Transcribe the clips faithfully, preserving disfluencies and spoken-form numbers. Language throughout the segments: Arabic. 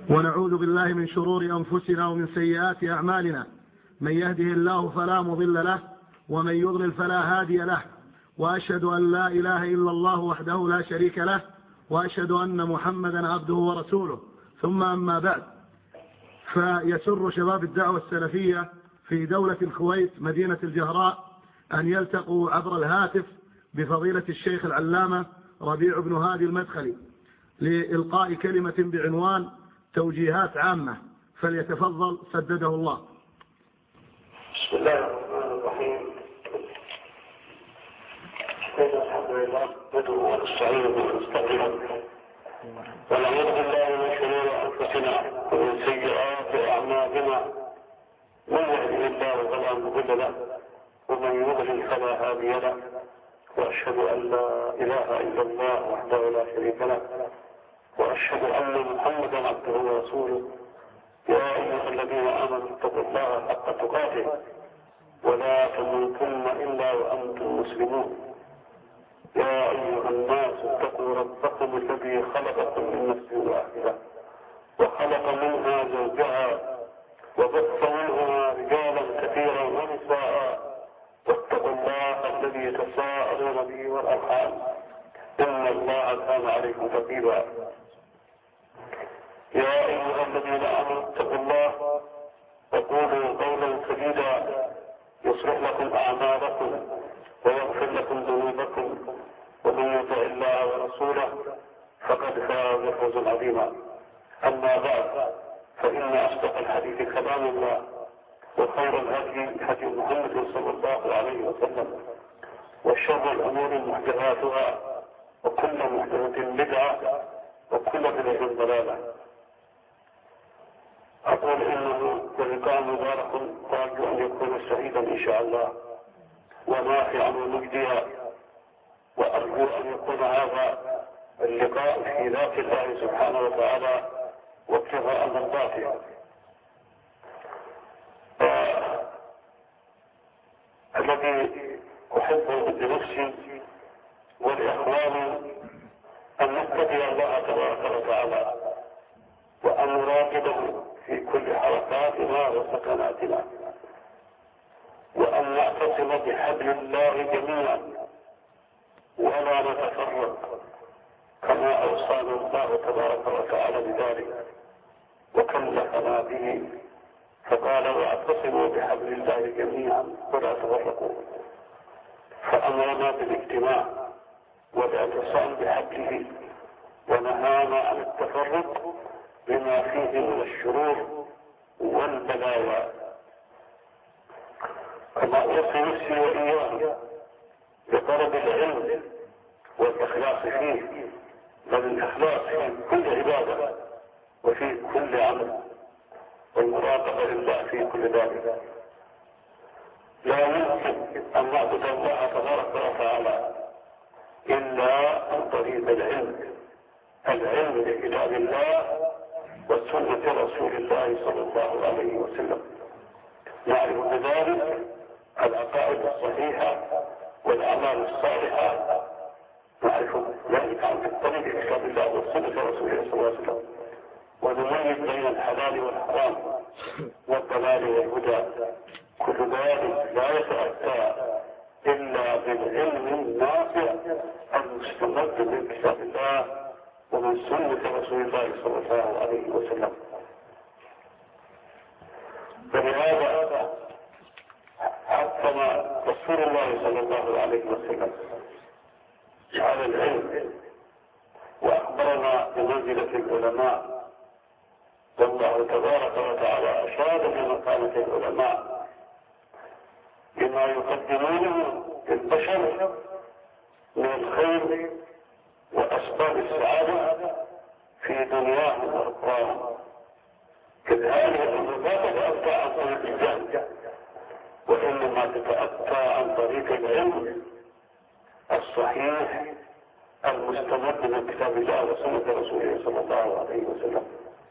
ونعوذ بالله من شرور أنفسنا ومن سيئات أعمالنا. من يهده الله فلا مضل له ومن يضلل فلا هادي له، وأشهد أن لا إله إلا الله وحده لا شريك له، وأشهد أن محمدا عبده ورسوله. ثم أما بعد، فيسر شباب الدعوة السلفية في دولة الكويت مدينة الجهراء أن يلتقوا عبر الهاتف بفضيلة الشيخ العلامة ربيع بن هادي المدخلي لإلقاء كلمة بعنوان توجيهات عامة، فليتفضل سدده الله. بسم الله الرحمن الرحيم. الحمد لله ندعو ونستعينه ونستغفره ونعوذ بالله من شرور انفسنا ومن سيئات اعمالنا. من يهده الله فلا مضل له ومن يضلل فلا هادي له، واشهد ان لا اله الا الله وحده لا شريك له، واشهد ان محمدا عبده ورسوله. يا ايها الذين امنوا اتقوا الله حق تقاته ولا تموتن الا وانتم مسلمون. يا ايها الناس اتقوا ربكم الذي خلقكم من نفس واحده وخلق منها زوجها وبث منهما رجالا كثيرا ونساء، واتقوا الله الذي تساءلون به والارحام ان الله كان عليكم رقيبا. يا ايها الذين امنوا اتقوا الله وقولوا قولا سديدا يصلح لكم اعمالكم ويغفر لكم ذنوبكم، ومن يطع الله ورسوله فقد فاز فوزا عظيما. اما بعد، فان اصدق الحديث كلام الله، وخير الهدي هدي محمد صلى الله عليه وسلم، وشر الامور محدثاتها، وكل محدثة بدعة، وكل بدعة ضلالة. أقول إنه اللقاء مبارك، وأرجو أن يكون سعيدا إن شاء الله ونافعا ومجديا، وأرجو أن يكون هذا اللقاء في ذات الله سبحانه وتعالى وابتغاء مرضاته. آه الذي أحبه بنفسي ولإخواني أن نتقي الله تبارك وتعالى وأن نراقبه في كل حركاتنا وسكناتنا، وأن نعتصم بحبل الله جميعا ولا نتفرق كما أوصانا الله تبارك وتعالى بذلك وكلفنا به، فقال واعتصموا بحبل الله جميعا ولا تفرقوا، فأمرنا بالاجتماع والاعتصام بحبله ونهانا عن التفرق بما فيه من الشرور والبلايا. كما أوصي نفسي وإياه بطلب العلم والإخلاص فيه، بل الإخلاص في كل عبادة وفي كل عمل، والمراقبة لله في كل ذلك. لا يمكن أن نعبد الله تبارك وتعالى إلا عن طريق العلم، العلم بكتاب الله وسنة رسول الله صلى الله عليه وسلم. نعرف بذلك العقائد الصحيحة والأعمال الصالحة، نعرف ذلك عن طريق كتاب الله وسنة رسوله صلى الله عليه وسلم، ونميز بين الحلال والحرام والضلال والهدى. كل ذلك لا يتأتى إلا بالعلم النافع المستمد من كتاب الله ومن سنة رسول الله صلى الله عليه وسلم. فلهذا حكم رسول الله صلى الله عليه وسلم على العلم وأخبرنا بمنزلة العلماء، والله تبارك وتعالى أشاد بمكانة العلماء بما يقدمونه للبشر من الخير وأسباب السعادة في دنياهم وأخراهم. إذ هذه الأمور لا تتأتى عن طريق الجهل، وإنما تتأتى عن طريق العلم الصحيح المستمد من كتاب الله وسنة رسوله صلى الله عليه وسلم.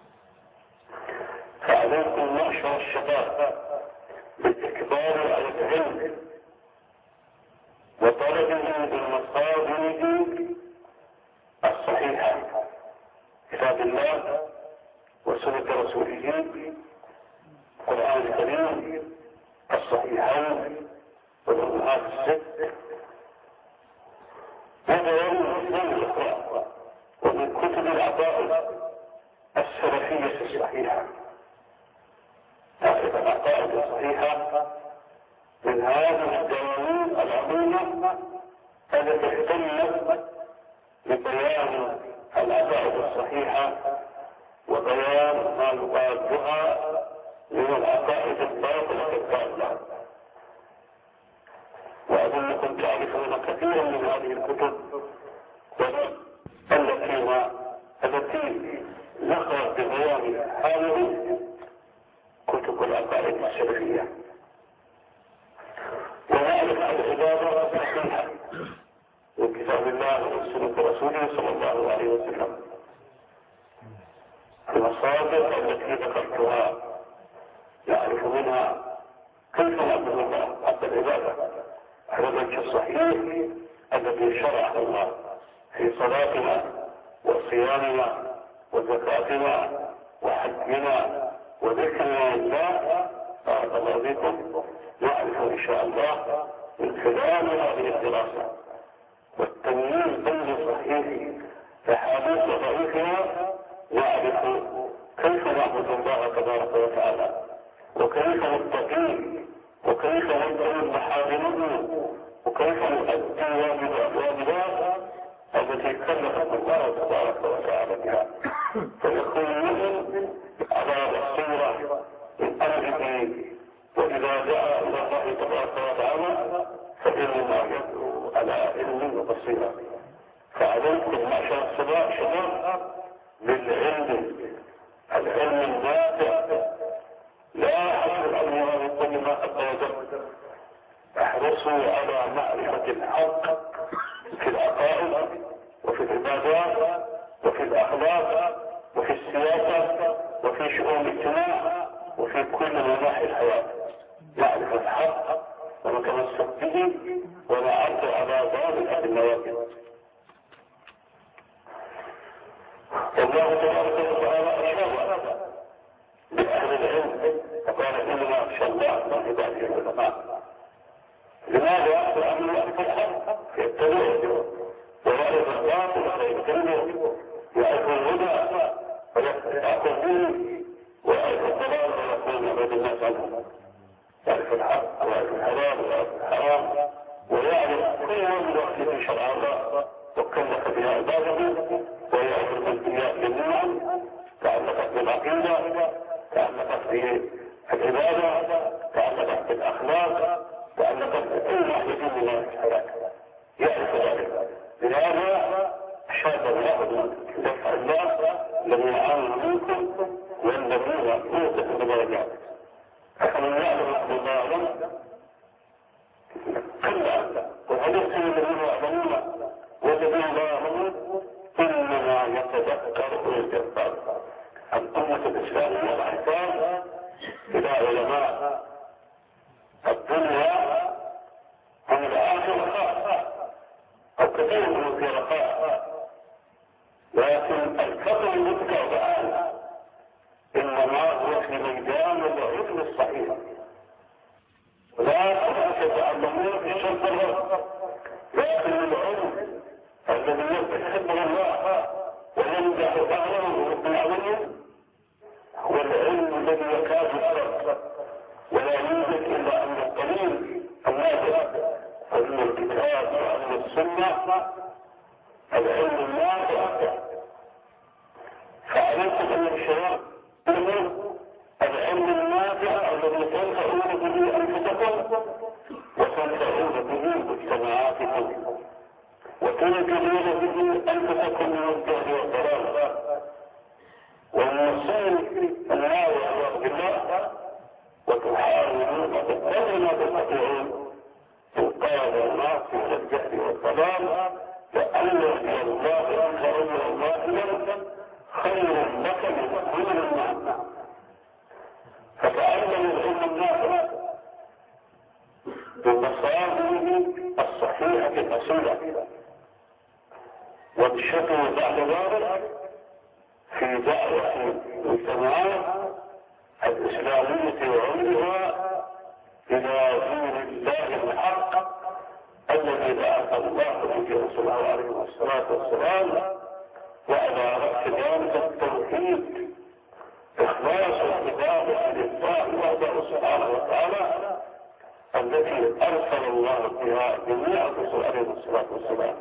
فعليكم معشر الشباب بالإكبار على العلم وطلبه بالمصادر الصحيحة، كتاب الله وسنة رسوله، القرآن الكريم، الصحيحين والأمهات الست، وبيان الإسلام الإخوان، ومن كتب العقائد السلفية الصحيحة. تعرف العقائد الصحيحة من هذه الدواوين العظيمة التي اهتمت ببيان العقائد الصحيحة وبيان ما يضادها من العقائد الباطلة الضالة. وأظنكم تعرفون كثيرا من هذه الكتب التي التي ذكرت ببيان هذه كتب العقائد السلفية. ونعرف العبادة الصحيحة من كتاب الله وسنة رسوله صلى الله عليه وسلم. المصادر التي ذكرتها يعرف منها كيف نعبد الله حق العبادة على الوجه الصحيح الذي شرعه الله في صلاتنا وصيامنا وزكاتنا وحجنا وذكرنا لله. بارك الله فيكم. نعرف ان شاء الله من خلال هذه الدراسه والتمييز بين الصحيح احاديث ضعيفها نعرف كيف نعبد الله تبارك وتعالى، وكيف نتقيه، وكيف ندعو محارمه، وكيف نؤدي الواجبات التي كلفت الله تبارك وتعالى بها. فيكون المؤمن على بصيرة من أمره، وإذا دعا إلى الله تبارك وتعالى فإنما يدعو على علم وبصيرة. فعليكم معشر الشباب بالعلم، العلم النافع، لا أحد أن يكون ما قد وجدت. احرصوا على معرفة الحق في العقائد وفي العبادات وفي الأخلاق وفي السياسة وفي شؤون الاجتماع وفي كل مناحي الحياة. نعرف الحق ونتمسك به ونعرض على ذلك النواقض. الله تبارك وتعالى أشار بأهل العلم فقال إنما أخشى الله من عباده العلماء. لماذا؟ لأنه يعرف الحق يتبعه، ويعرف الباطل فيجتنبه، يعرف الهدى فيأخذ به، ويعرف الضلال فيكون يبعد الناس عنه. يعرف الحق ويعرف الحلال ويعرف الحرام، ويعرف كل وجه في شرع الله وكلف بها عباده، ويعرف الانبياء جميعا تعلقت بالعقيده، تعلقت بالعباده، تعلقت بالاخلاق، تعلقت بكل واحده من الحياه. يعرف ذلك. لهذا شاب الله دفع الله الذين امنوا منكم والذين اوتوا بدرجات. فمن يعلم الله كلا وهل يحسن الذين يعلمون والذين لا يعلمون انما يتذكر اولي الالباب. الامه الاسلاميه تحتاج الى علماء الدنيا هم الاخره خاصه او كثير من في رخاء، لكن الفضل يذكر الان انما هو في ميدان العلم الصحيح. لا تتعلمون في شرط الرب، لكن العلم الذي يحبه الله ويمدح اهله ويطلعونه هو العلم الذي يكاد يعرف ولا يوجد الا ان القليل النافع ومن الكتاب ومن السنه العلم النافع. فعليكم ان الشباب العلم النافع الذي تنفعون به انفسكم وتنفعون به مجتمعاتكم وتنقذون به انفسكم من الجهل والضلال والمصير النار والعياذ بالله، وتحاولون بقدر ما تستطيعون انقاذ الناس من الجهل والضلال، لان يهدي الله انت امر الله خير لك من كل الناس. فتعلم العلم النافع بمصادره الصحيحه الاصيله، وانشطوا بعد ذلك في في دعوة المجتمعات الإسلامية وعمرها إلى دين الله الحق الذي بعث الله به رسوله عليه الصلاة والسلام، وعلى رأس ذلك التوحيد، إخلاص العبادة لله وحده سبحانه وتعالى التي أرسل الله بها جميع الرسل عليه الصلاة والسلام.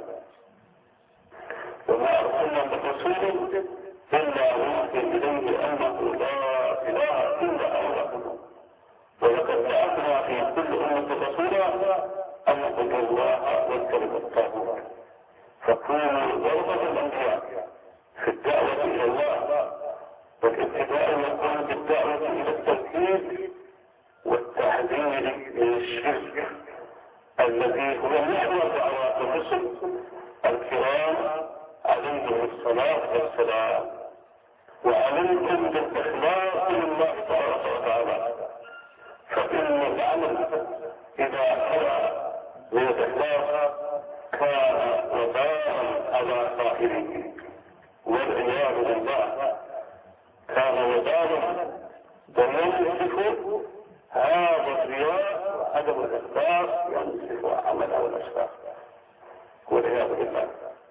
وما أرسلنا من رسول إلا نوحي إليه أنه لا إله إلا هو، ولقد بعثنا في كل أمة رسولا أن اعبدوا الله واجتنبوا الطاغوت. فكونوا ضربة الأنبياء في الدعوة إلى الله، والابتداء يكون بالدعوة إلى التوحيد والتحذير من الشرك الذي هو محور دعوات الرسل الكرام عليهم الصلاة والسلام. وعليكم بالإخلاص لله تبارك وتعالى، فإن العمل إذا خلا من الإخلاص كان وبالا على صاحبه، والعياذ بالله كان وبالا وينصف هذا الرياء وعدم الإخلاص ينصف عمله والأشخاص، والعياذ بالله.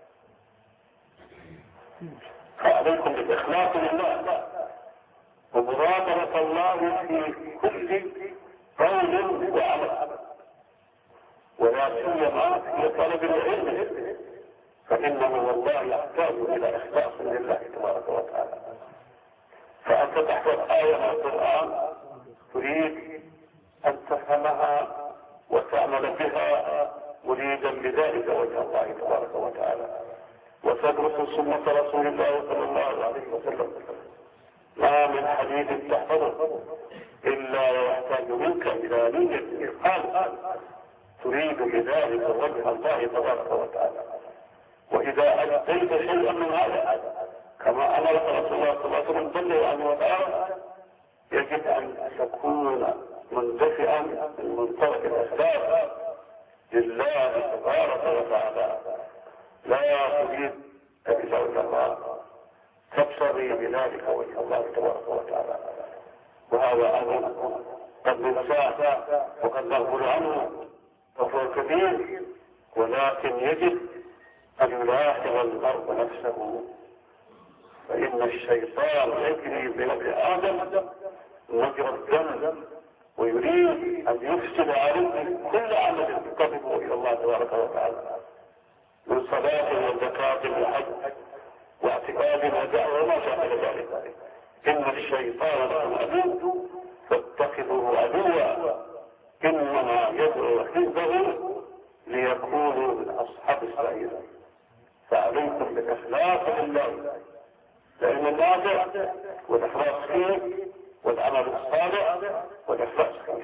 فعليكم بالإخلاص لله ومراقبة الله في كل قول وعمل، ولا سيما في طلب العلم، فإنه والله يحتاج إلى إخلاص لله تبارك وتعالى. فأنت تحفظ آية من القرآن تريد أن تفهمها وتعمل بها مريدا بذلك وجه الله تبارك وتعالى، وتدرس سنة رسول الله صلى الله عليه وسلم. ما من حديث تحفظه إلا ويحتاج منك إلى نية إتقان تريد بذلك وجه الله تبارك وتعالى. وإذا أتيت شيئا من هذا كما أمرك رسول الله صلى الله عليه وسلم جل وعلا، يجب أن تكون مندفعا من منطلق الأسباب لله تبارك وتعالى، لا تريد إلا وجه الله، تبصري بذلك وجه الله تبارك وتعالى. وهذا أمر قد ننساه وقد نغفل عنه وهو كبير، ولكن يجب أن يلاحظ المرء نفسه، فإن الشيطان يجري بابن آدم مجرى الدم، ويريد أن يفسد عليه كل عمل يقربه إلى الله تبارك وتعالى من صلاة وزكاة وحج واعتقاد ودعوة وما شابه ذلك. إن الشيطان له عدو فاتخذوه عدوا، إنما يدعو حزبه ليكونوا من أصحاب السعير. فعليكم بالإخلاص لله، لأن النافع والإخلاص فيه والعمل الصالح والإخلاص فيه.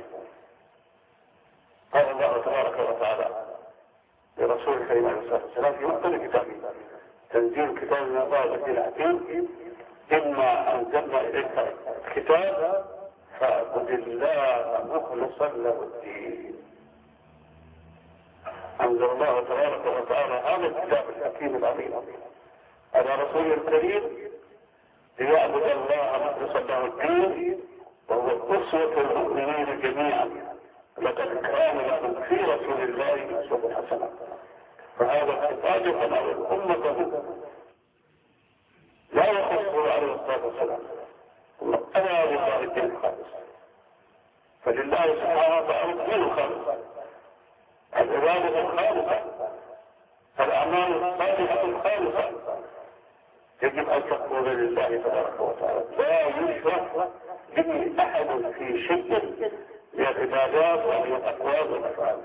قال الله تبارك وتعالى لرسول الكريم عليه الصلاة والسلام في مقتل كتابه: تنزيل كتاب من الله الذي الحكيم، إنا أنزلنا إليك الكتاب فاعبد الله مخلصا له الدين. أنزل الله تبارك وتعالى هذا الكتاب الحكيم العظيم على رسول الكريم ليعبد الله مخلصا له الدين، وهو أسوة المؤمنين جميعا. لقد كان لكم في رسول الله أسوة حسنة. فهذا الخطاب يتناول أمته لا يخصه عليه الصلاة والسلام، أنا لله الدين الخالص. فلله سبحانه وتعالى الدين الخالص، العبادة الخالصة، الأعمال الصالحة الخالصة يجب أن تكون لله تبارك وتعالى، لا يشرك به أحد في شيء من العبادات ومن الأقوال والأفعال.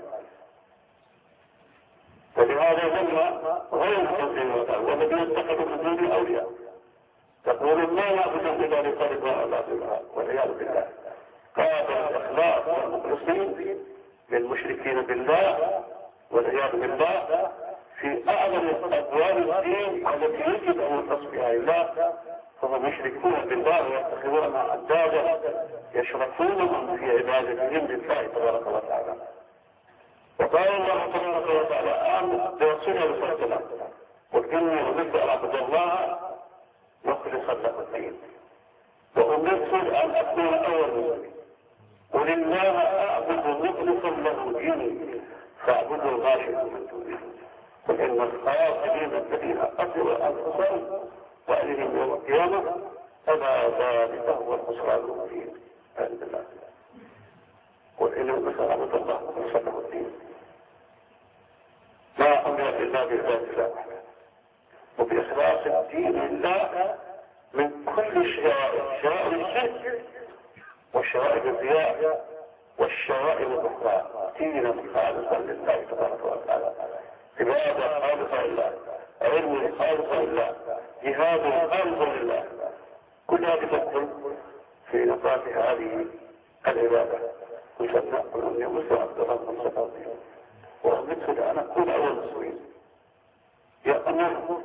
ولهذا لما غير المسلمين والذين اتخذوا من دون أولياء تقول ما نعبد إلا لطريق الله والعياذ بالله. قابل الإخلاص والمخلصين للمشركين بالله والعياذ بالله في أعظم أبواب الدين التي يجب أن يختص بها الله، فهم يشركون بالله ويتخذون أندادا يشركونهم في عبادتهم لله تبارك وتعالى. وقال الله تبارك وتعالى آمن برسوله صلى الله عليه وسلم: قل إني أمرت أن أعبد الله مخلصا له الدين، وأمرت أن أكون أول مسلم، ولله أعبد مخلصا له ديني فاعبدوا ما شئتم من دونه، قل إن الخاسرين الذين قتلوا أنفسهم وأهلهم يوم القيامة ألا ذلك هو الخسران المبين. عند الله قل إن المسلم عبد الله مخلصا له الدين، ما أمر إلا بذات الله وبإخلاص الدين لله من كل شرائع الشرك والشرائع الرياء والشرائع الأخرى، دينا خالصا لله تبارك وتعالى، عبادة خالصة لله، علم خالصا لله، جهاد خالصا لله، كل هذه تدخل في نطاق هذه العبادة. وسمى أني مسلم عبد الله بن صفوان وأمرت أن أكون أول مسلمين، يأمر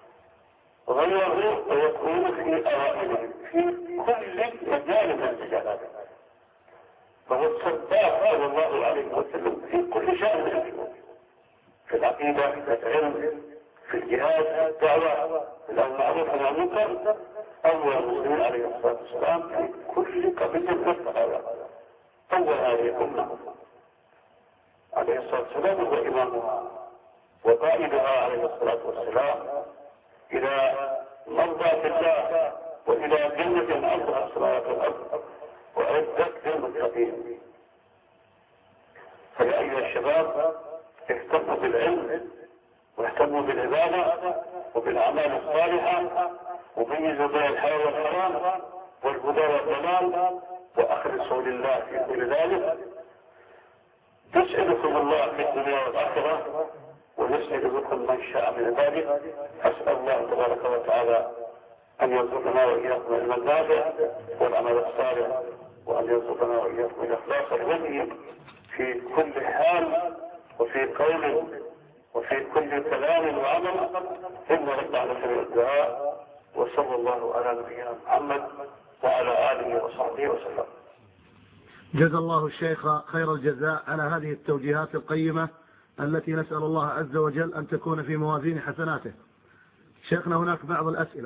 غيره ويكون في أوائلهم في كل مجال من المجالات، فهو الصداق صلى الله عليه وسلم في كل شأن، في العقيدة، في العلم، في الجهاد، في الدعوة، في المعروف عن المنكر، أول المسلمين عليه الصلاة والسلام في كل قضية من القضايا، أول هذه الأمة عليه الصلاة والسلام هو إمامها وقائدها عليه الصلاة والسلام إلى مرضاة الله وإلى جنة أرضها السماوات والأرض وأعدت للمتقين. فيا أيها الشباب اهتموا بالعلم واهتموا بالعبادة وبالأعمال الصالحة، وميزوا بين الحلال والحرام والهدى والضلال، وأخلصوا لله في كل ذلك. يسعدكم الله في الدنيا والآخرة ويسعد بكم من شاء من عباده. أسأل الله تبارك وتعالى أن يرزقنا وإياكم العلم النافع والعمل الصالح، وأن يرزقنا وإياكم الإخلاص لوجهه في كل حال وفي قول وفي كل كلام وعمل، إن ربنا سميع الدعاء. وصلى الله على نبينا محمد وعلى آله وصحبه وسلم. جزا الله الشيخ خير الجزاء على هذه التوجيهات القيمة التي نسأل الله عز وجل أن تكون في موازين حسناته. شيخنا هناك بعض الأسئلة.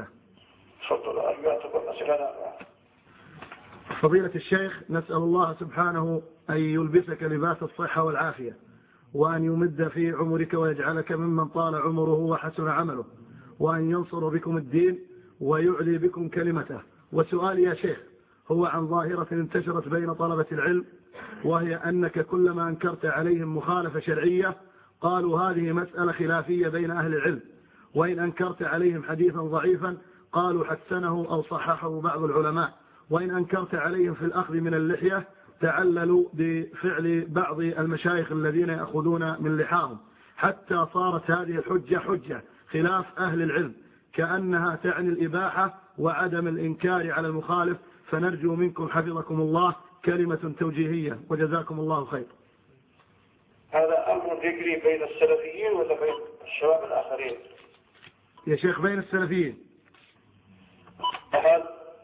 فضيلة الشيخ، نسأل الله سبحانه أن يلبسك لباس الصحة والعافية، وأن يمد في عمرك ويجعلك ممن طال عمره وحسن عمله، وأن ينصر بكم الدين ويعلي بكم كلمته. وسؤالي يا شيخ هو عن ظاهرة انتشرت بين طلبة العلم، وهي أنك كلما أنكرت عليهم مخالفة شرعية قالوا هذه مسألة خلافية بين أهل العلم، وإن أنكرت عليهم حديثا ضعيفا قالوا حسنه أو صححه بعض العلماء، وإن أنكرت عليهم في الأخذ من اللحية تعللوا بفعل بعض المشايخ الذين يأخذون من لحاهم، حتى صارت هذه الحجة حجة خلاف أهل العلم، كأنها تعني الإباحة وعدم الإنكار على المخالف. فنرجو منكم حفظكم الله كلمة توجيهية، وجزاكم الله خير. هذا أمر ذكري بين السلفيين ولا بين الشباب الآخرين؟ يا شيخ بين السلفيين. أحد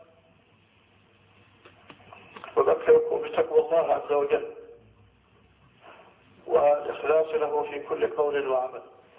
وذكركم بتقوى الله عز وجل والإخلاص له في كل قول وعمل،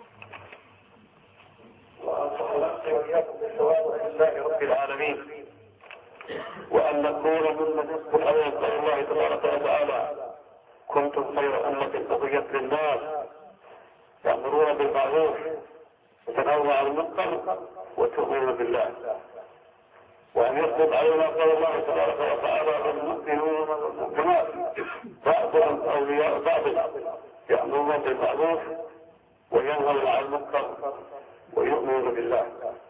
وأنصح وإياكم بالثواب لله رب العالمين، وأن نكون ممن يذكر عليه قول الله تبارك وتعالى كنتم خير أمة أخرجت للناس تأمرون بالمعروف وتنهون عن المنكر وتؤمنون بالله. وأن يطلب علينا قول الله تبارك وتعالى والمؤمنون والمؤمنات بعضهم أولياء بعض يأمرون بالمعروف وينهون عن المنكر ويؤمنون بالله.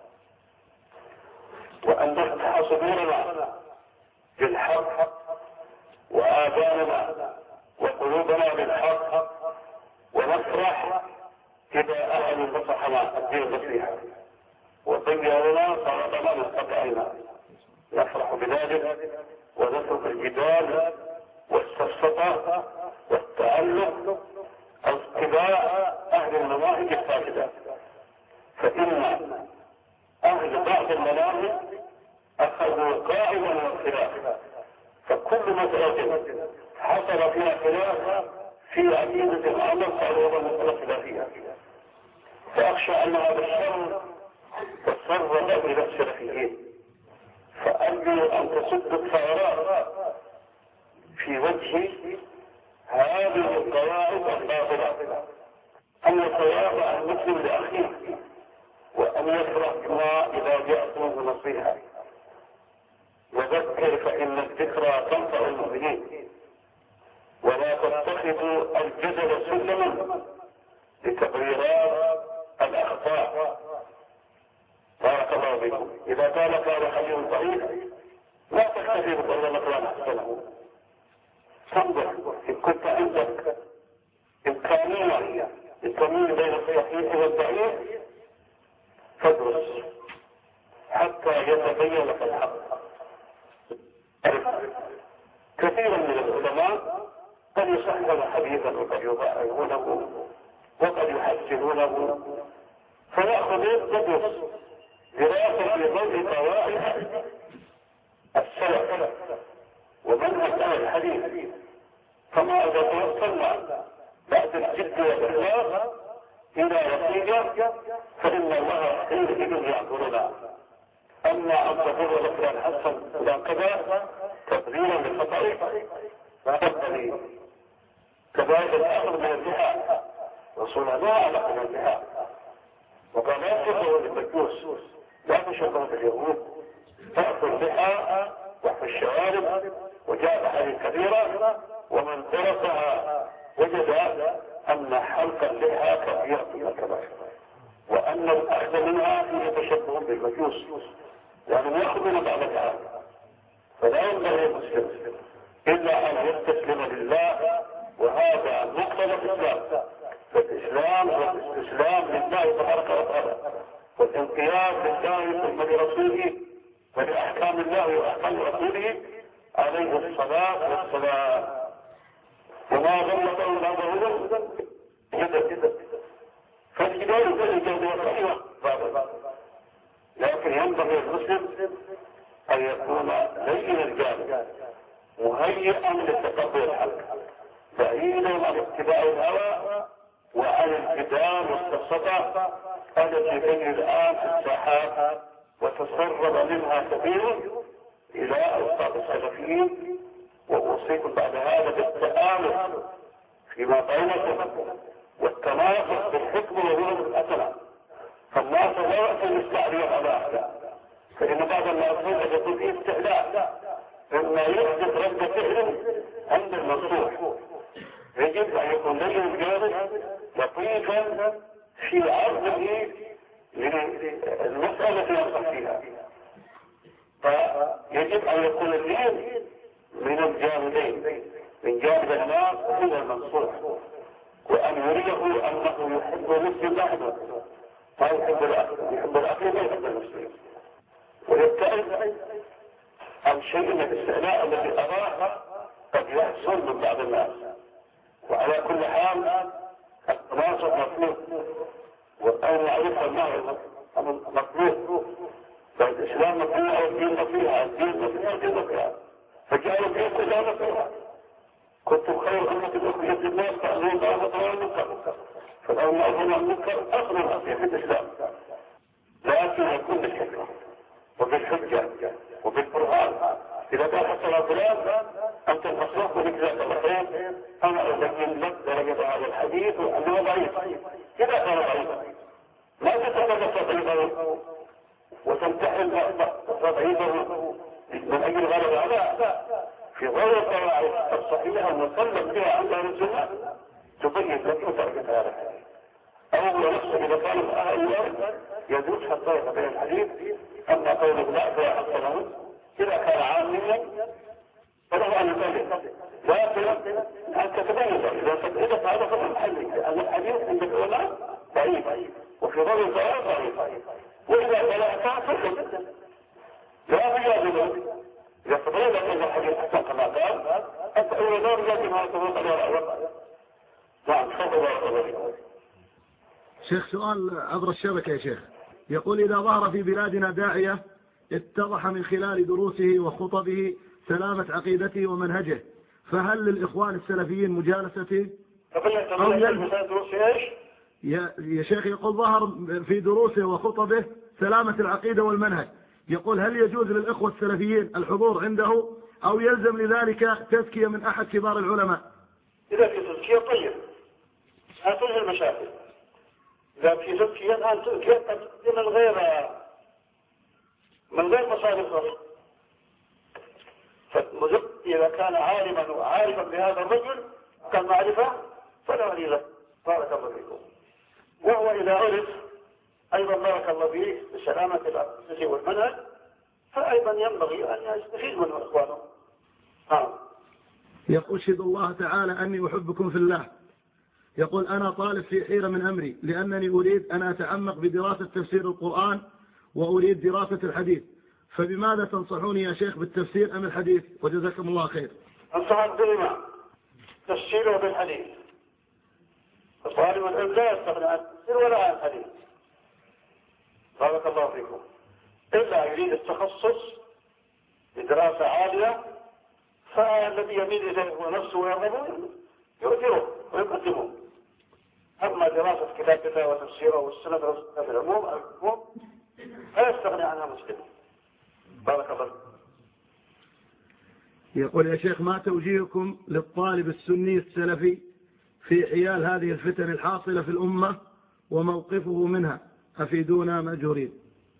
وأن نفتح صدورنا بالحق وآذاننا وقلوبنا بالحق، ونفرح إذا أهل نصحنا الدين نصيحة وطير لنا فرضنا مستطعنا، نفرح بذلك ونترك الجدال والسفسطة والتعلق أو اتباع أهل المناهج الفاسدة، فإن أهل بعض المناهج أخذوا قاعدة والخلاف، فكل مسألة حصل فيها خلاف في عقيدة العمل صار هو مسألة خلافية، فأخشى أن هذا الشر تسرب إلى السلفيين، فأرجو أن تسد الثغرات في وجه هذه القواعد الباطلة، أن يتواضع المسلم لأخيه، وأن يفرح بما إذا جاءته بنصيحة، وذكر فإن الذكرى تنفع المؤمنين، ولا تتخذوا الجدل سلما لتبريرات الأخطاء. بارك الله بكم. إذا كان كان حديث ضعيف لا تكتفي بقول مثلا أحسنه، تنظر إن كنت عندك إمكانية للتمييز بين الصحيح والضعيف فادرس حتى يتبين لك الحق. كثيرا من العلماء قد يصححون حديثا وقد يضعفونه وقد يحسنونه، فيأخذ يدرس دراسة في ضوء قواعد السلف ومنهج أهل الحديث. فما إذا توصلنا بعد الجد والإخلاص إلى نتيجة فإن الله حينئذ يعذرنا. أما أن تقول لفلان حسن فلان كذا تبريرا لخطئه فأبني كذلك الأمر من اللحى، رسولنا لا علق من اللحى، وقال لا تشبهوا بالمجوس، لا تشبهوا باليهود، فأخذوا اللحى وفي الشوارب. وجاء حديث كبيرة ومن درسها وجد أن حلق اللحى كبيرة من الكبائر، وأن الأخذ منها فيه تشبه بالمجوس، يعني يأخذ من بعض الحال. فلا ينبغي المسلم إلا أن يستسلم لله، وهذا مقتضى الإسلام. فالإسلام والاستسلام لله تبارك وتعالى، والانقياد لله ثم لرسوله ولأحكام الله وأحكام رسوله عليه الصلاة والسلام. وما ظلته هذا الرجل جدا فالكتاب الجواب والصحيح، لكن ينبغي المسلم أن يكون لين الجانب مهيئا لتقبل الحق، بعيدا عن اتباع الهوى وعن الجدال والسفسطة التي تجري الآن في الساحات وتسرب منها كثير إلى أوساط السلفيين. وأوصيكم بعد هذا بالتآلف فيما بينكم والتنافس بالحكم وولد الأسنة، فالناس لا يأتي الاستعريض على أحد، فإن بعض الناس يكون فيه استعلاء مما يحدث رد فعل عند المنصوح. يجب أن يكون لي الجانب لطيفا في عرضه للمسألة التي ينصح فيها، فيجب أن يكون اللين من الجانبين، من جانب الناس ومن المنصوح، وأن يريه أنه يحب المسلم وحده، ما يحب الأخير، يحب الأخير ما يحب المسلم، ويبتعد عن شيء من الاستعلاء الذي أراه قد يحصل من بعض الناس. وعلى كل حال التناصر مطلوب، وأن يعرف أنه مطلوب، فالإسلام مطلوب والدين نصيحة، الدين نصيحة الدين نصيحة، فجعلوا الدين كلها نصيحة. كنتم خير أمة أخرجت للناس تأمرون بالمعروف وتنهون عن المنكر، فالأمر عن المنكر أصل النصيحة في الإسلام، لكن يكون بالحكمة وبالحجة وبالبرهان. إذا كان حصل فلان أنت المصلوح ولجزاك الله خير، أنا أبين لك درجة هذا الحديث وأنه ضعيف. إذا كان ضعيفا لا تتنبه تضعيفه وتمتحن تضعيفه من أجل غلبة على في غير القواعد الصحيحة المسلم بها عند أهل السنة تبين لك درجة هذا الحديث. أول نفسه إذا كان أهل يجوز حتى بين الحديث، أما قوله لا فيحصله إذا كان عاميا فله أن يبين، لكن أن تتبين إذا تبعدت هذا فهو محلي، لأن الحديث عند العلماء ضعيف وفي ضوء القرآن ضعيف، وإذا بلغت فحسن لا يجوز. إذا تبين أن الحديث حسن كما قال أنت أول دور يجب أن تكون قد وقع. نعم تفضل. شيخ سؤال عبر الشبكة يا شيخ، يقول إذا ظهر في بلادنا داعية اتضح من خلال دروسه وخطبه سلامة عقيدته ومنهجه، فهل للإخوان السلفيين مجالسته؟ أو يلزم دروسه إيش؟ يا يا شيخ يقول ظهر في دروسه وخطبه سلامة العقيدة والمنهج. يقول هل يجوز للإخوة السلفيين الحضور عنده أو يلزم لذلك تزكية من أحد كبار العلماء؟ إذا في تزكية طيب هتنهي المشاكل. إذا في تزكية الآن تزكية من غير من غير مصاريف رفض. فالمزكي إذا كان عالما وعارفا بهذا الرجل كان معرفة فلا ولي له. بارك الله فيكم. وهو إذا عرف أيضا بارك الله فيه بسلامة العقيدة والمنهج فأيضا ينبغي أن يستفيد منه إخوانه. نعم. يقول أشهد الله تعالى أني أحبكم في الله. يقول أنا طالب في حيرة من أمري لأنني أريد أن أتعمق بدراسة تفسير القرآن وأريد دراسة الحديث، فبماذا تنصحوني يا شيخ بالتفسير أم الحديث؟ وجزاكم الله خير. أنصحك بالإمام تفسيره بالحديث. طالب العلم لا يستغني عن التفسير ولا عن الحديث. بارك الله فيكم. إلا يريد التخصص بدراسة عالية فالذي يميل إليه هو نفسه ويرغبه يؤثره ويقدمه. أما دراسة كتاب الله وتفسيره والسنة في العموم العموم لا يستغني عنها مسلم. بارك الله. يقول يا شيخ ما توجيهكم للطالب السني السلفي في حيال هذه الفتن الحاصلة في الأمة وموقفه منها؟ أفيدونا مأجورين.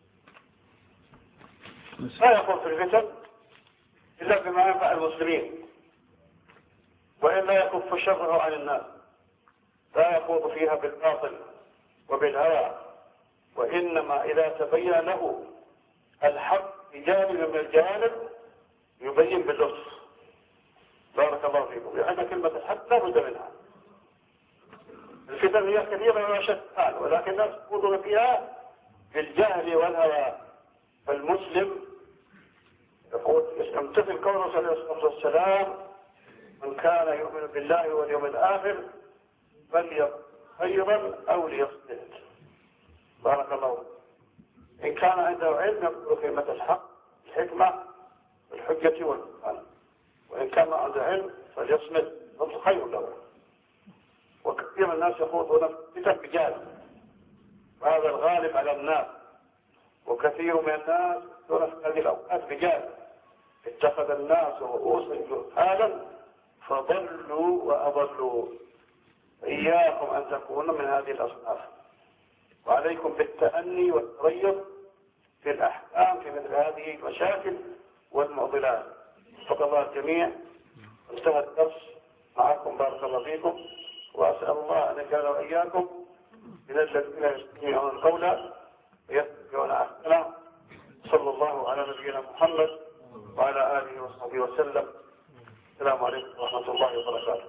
لا يقوم في الفتن إلا بما ينفع المسلمين وإلا يكف شره عن الناس. لا يخوض فيها بالباطل وبالهوى، وإنما إذا تبين له الحق بجانب من الجانب يبين باللطف. بارك الله فيكم. لأن كلمة الحق لا بد منها. الفتن هي كثيرة ولا شك الآن، ولكن الناس يخوضون فيها بالجهل والهوى. فالمسلم يقول يمتثل قوله صلى الله عليه وسلم من كان يؤمن بالله واليوم الآخر فليقل خيرا أو ليصمت. بارك الله. إن كان عنده علم يقول كلمة الحق الحكمة الحجة والقرآن، وإن كان عنده علم فليصمت نص خير له. وكثير من الناس يخوضون فتن بجهل وهذا الغالب على الناس، وكثير من الناس يخوضون في هذه الأوقات بجهل. اتخذ الناس رؤوسا جهالا فضلوا وأضلوا. إياكم أن تكونوا من هذه الأصناف، وعليكم بالتأني والتريض في الأحكام في مثل هذه المشاكل والمعضلات. فقد الله الجميع. انتهى الدرس معكم. بارك الله فيكم، وأسأل الله أن يجعل وإياكم من الذين يستمعون القول ويتبعون أحسنه. صلى الله على نبينا محمد وعلى آله وصحبه وسلم. السلام عليكم ورحمة الله وبركاته.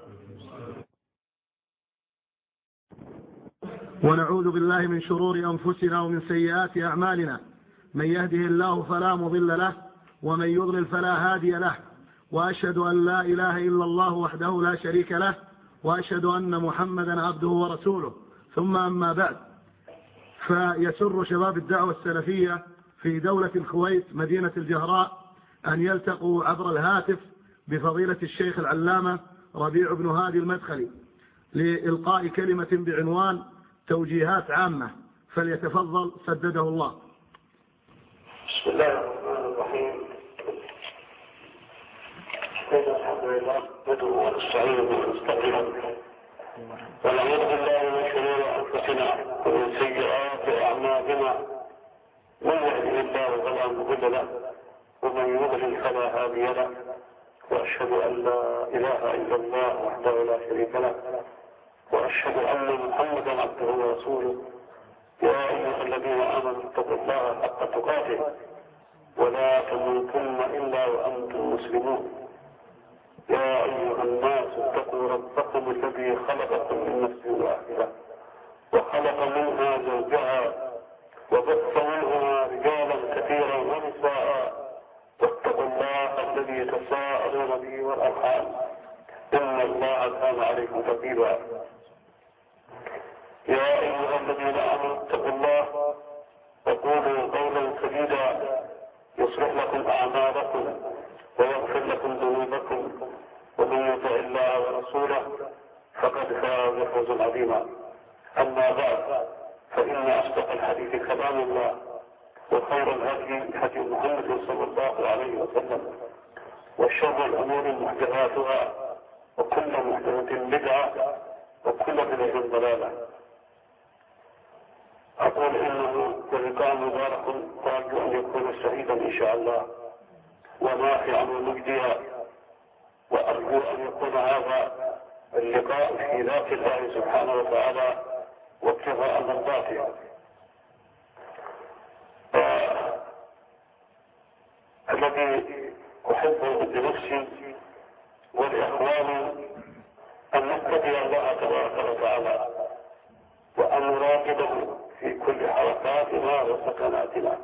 ونعوذ بالله من شرور أنفسنا ومن سيئات أعمالنا. من يهده الله فلا مضل له ومن يضلل فلا هادي له، وأشهد أن لا إله إلا الله وحده لا شريك له، وأشهد أن محمدا عبده ورسوله. ثم أما بعد، فيسر شباب الدعوة السلفية في دولة الكويت مدينة الجهراء أن يلتقوا عبر الهاتف بفضيلة الشيخ العلامة ربيع بن هادي المدخلي لإلقاء كلمة بعنوان توجيهات عامة، فليتفضل سدده الله. بسم الله الرحمن الرحيم. الحمد لله ندعو ونستعين ونستغفره ونعوذ بالله من شرور أنفسنا ومن سيئات أعمالنا. من يهده الله فلا مضل له ومن يضلل فلا هادي له، وأشهد أن لا إله إلا الله وحده لا شريك له، وأشهد أن محمدا عبده ورسوله. يا أيها الذين آمنوا اتقوا الله حق تقاته ولا تموتن إلا وأنتم مسلمون. يا أيها الناس اتقوا ربكم الذي خلقكم من نفس واحدة وخلق منها زوجها وبث منهما رجالا كثيرا ونساء، واتقوا الله الذي تساءلون به والأرحام إن الله كان عليكم رقيبا. يا أيها الذين آمنوا اتقوا الله وقولوا قولا سديدا يصلح لكم أعمالكم ويغفر لكم ذنوبكم، ومن يطع الله ورسوله فقد فاز فوزا عظيما. أما بعد، فإن أصدق الحديث كلام الله، وخير الهدي هدي محمد صلى الله عليه وسلم، وشر الأمور محدثاتها، وكل محدثة بدعة، وكل بدعة ضلالة. أقول إنه لقاء مبارك وأرجو أن يكون سعيدا إن شاء الله ونافعا ومجديا، وأرجو أن يكون هذا اللقاء في ذات الله سبحانه وتعالى وابتغاء مرضاته. الذي أحبه بنفسي ولإخواني أن نتقي الله تبارك وتعالى وأن نراقبه في كل حركاتنا وسكناتنا،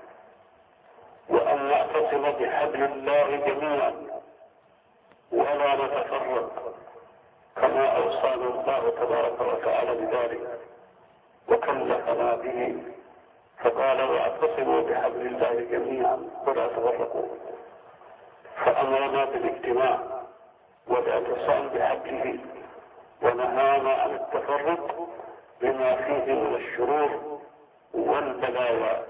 وأن نعتصم بحبل الله جميعا ولا نتفرق كما أوصانا الله تبارك وتعالى بذلك وكلفنا به، فقال واعتصموا بحبل الله جميعا ولا تفرقوا، فأمرنا بالاجتماع والاعتصام بحبله ونهانا عن التفرق بما فيه من الشرور والبلايا.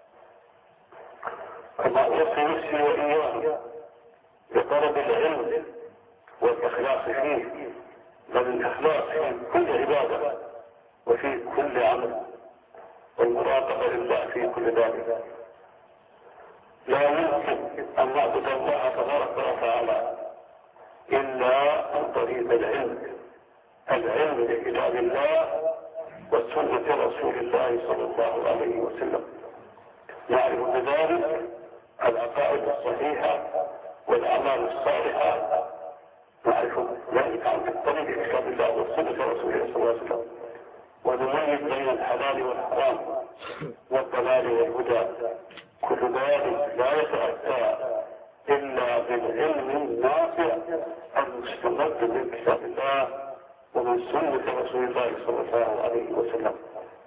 كما أوصي نفسي وإياه بطلب العلم والإخلاص فيه، بل الإخلاص في كل عبادة وفي كل عمل، والمراقبة لله في كل ذلك. لا يمكن أن نعبد الله تبارك وتعالى إلا عن طريق العلم، العلم بكتاب الله وسنة رسول الله صلى الله عليه وسلم. نعرف بذلك العقائد الصحيحة والأعمال الصالحة، نعرف ذلك عن طريق كتاب الله وسنة رسول الله صلى الله عليه وسلم، ونميز بين الحلال والحرام والضلال والهدى. كل ذلك لا يتأتى إلا بالعلم النافع المستمد من كتاب الله ومن سنة رسول الله صلى الله عليه وسلم.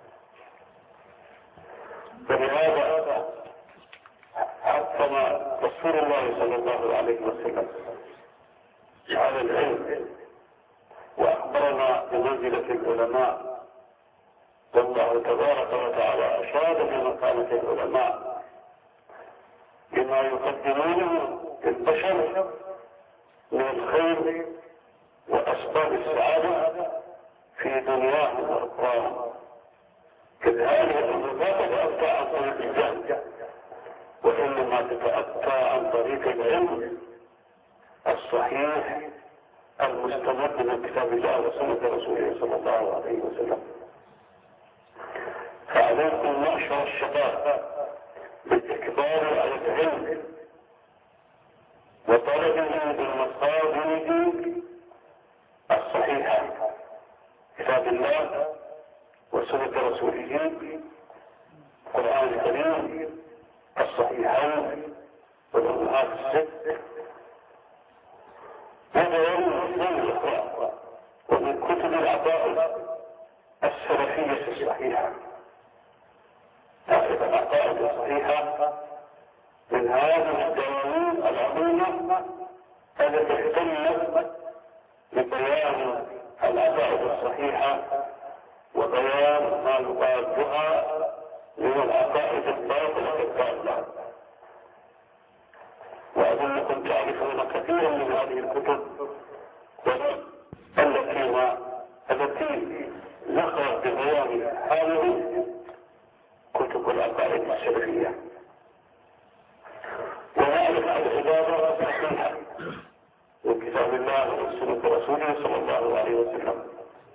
فلهذا حكم رسول الله صلى الله عليه وسلم على العلم وأخبرنا بمنزلة العلماء، والله تبارك وتعالى أشاد بمكانة العلماء بما يقدمونه للبشر من الخير وأسباب السعادة في دنياهم وأخراهم. إذ هذه الأمور لا تتأتى عن طريق الجهل، وإنما تتأتى عن طريق العلم الصحيح المستمد من كتاب الله وسنة رسوله صلى الله عليه وسلم. فعليكم معشر الشباب بالإكبار على العلم وطلبه بالمصادر الصحيحة، كتاب الله وسنة رسوله، القرآن الكريم، الصحيحين والأمهات الست، وبيان الإسلام الأخرى، ومن كتب العقائد السلفية الصحيحة. تعرف العقائد الصحيحة من هذه الدواوين العظيمة التي اهتمت ببيان العقائد الصحيحة وبيان ما يضادها من العقائد الباطلة الضالة. وأظنكم تعرفون كثيرا من هذه الكتب التي التي ذكرت ببيان هذه كتب العقائد السلفية، ونعرف العبادة الصحيحة من كتاب الله وسنة رسوله صلى الله عليه وسلم.